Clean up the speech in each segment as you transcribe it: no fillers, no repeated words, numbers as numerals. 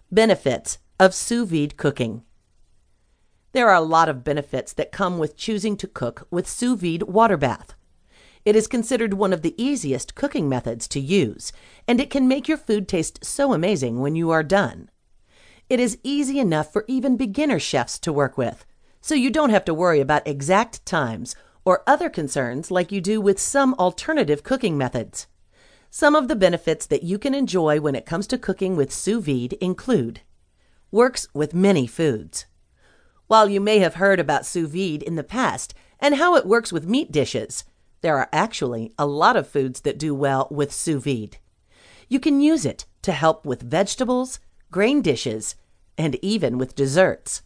Benefits of sous vide cooking. There are a lot of benefits that come with choosing to cook with sous vide water bath. It is considered one of the easiest cooking methods to use, and it can make your food taste so amazing when you are done. It is easy enough for even beginner chefs to work with, so you don't have to worry about exact times or other concerns like you do with some alternative cooking methods. Some of the benefits that you can enjoy when it comes to cooking with sous vide include: works with many foods. While you may have heard about sous vide in the past and how it works with meat dishes, there are actually a lot of foods that do well with sous vide. You can use it to help with vegetables, grain dishes, and even with desserts.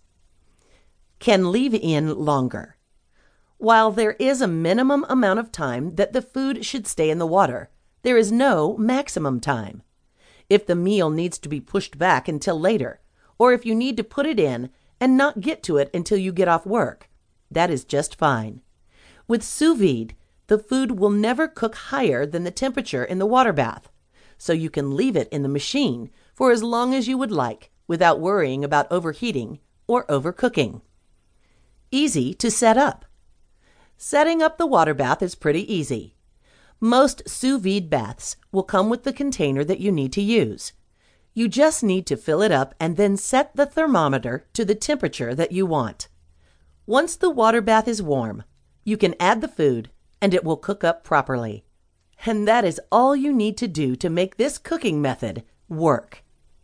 Can leave in longer. While there is a minimum amount of time that the food should stay in the water, there is no maximum time. If the meal needs to be pushed back until later, or if you need to put it in and not get to it until you get off work, that is just fine. With sous vide, the food will never cook higher than the temperature in the water bath, so you can leave it in the machine for as long as you would like without worrying about overheating or overcooking. Easy to set up. Setting up the water bath is pretty easy. Most sous vide baths will come with the container that you need to use. You just need to fill it up and then set the thermometer to the temperature that you want. Once the water bath is warm, you can add the food and it will cook up properly. And that is all you need to do to make this cooking method work.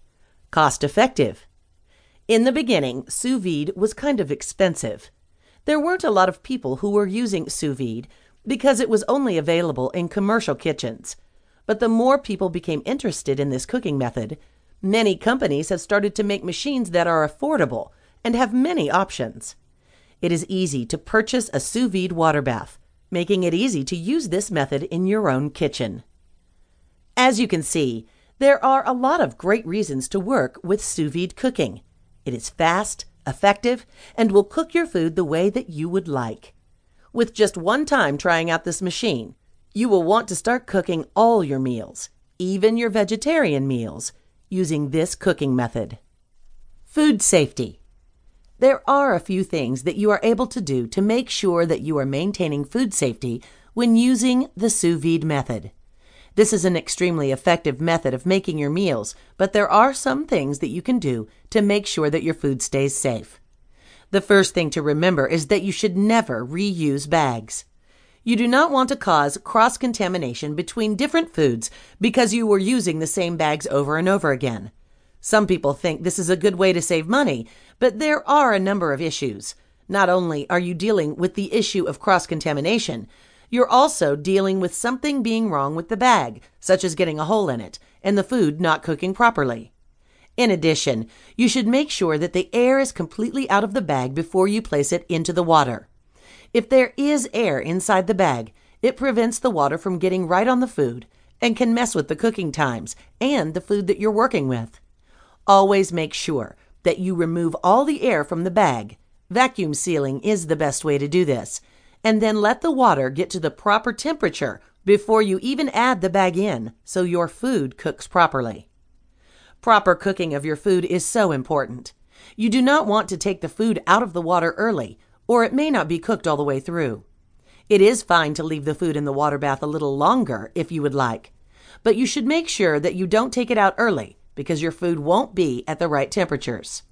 Cost effective. In the beginning, sous vide was kind of expensive. There weren't a lot of people who were using sous vide because it was only available in commercial kitchens. But the more people became interested in this cooking method, many companies have started to make machines that are affordable and have many options. It is easy to purchase a sous vide water bath, making it easy to use this method in your own kitchen. As you can see, there are a lot of great reasons to work with sous vide cooking. It is fast, effective, and will cook your food the way that you would like. With just one time trying out this machine, you will want to start cooking all your meals, even your vegetarian meals, using this cooking method. Food safety. There are a few things that you are able to do to make sure that you are maintaining food safety when using the sous vide method. This is an extremely effective method of making your meals, but there are some things that you can do to make sure that your food stays safe. The first thing to remember is that you should never reuse bags. You do not want to cause cross-contamination between different foods because you were using the same bags over and over again. Some people think this is a good way to save money, but there are a number of issues. Not only are you dealing with the issue of cross-contamination, you're also dealing with something being wrong with the bag, such as getting a hole in it and the food not cooking properly. In addition, you should make sure that the air is completely out of the bag before you place it into the water. If there is air inside the bag, it prevents the water from getting right on the food and can mess with the cooking times and the food that you're working with. Always make sure that you remove all the air from the bag. Vacuum sealing is the best way to do this. And then let the water get to the proper temperature before you even add the bag in so your food cooks properly. Proper cooking of your food is so important. You do not want to take the food out of the water early, or it may not be cooked all the way through. It is fine to leave the food in the water bath a little longer if you would like, but you should make sure that you don't take it out early because your food won't be at the right temperatures.